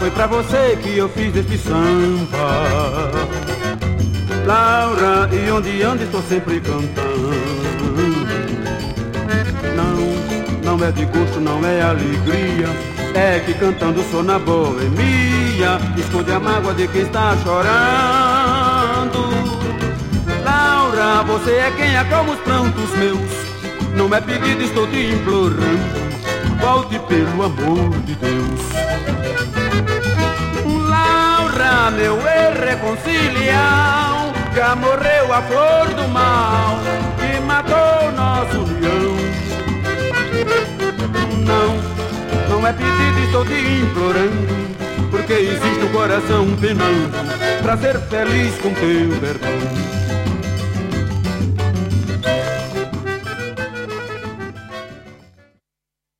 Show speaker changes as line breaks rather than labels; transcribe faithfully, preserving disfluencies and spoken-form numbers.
foi pra você que eu fiz este samba. Laura, e onde ando estou sempre cantando. Não, não é de gosto, não é alegria, é que cantando sou na boemia, esconde a mágoa de quem está chorando. Laura, você é quem acalma os prantos meus, não é pedido, estou te implorando, volte pelo amor de Deus. Laura, meu irreconcilial, já morreu a flor do mal que matou nossa união. Não, não é pedido, estou te implorando, porque existe um coração penando pra ser feliz com teu perdão.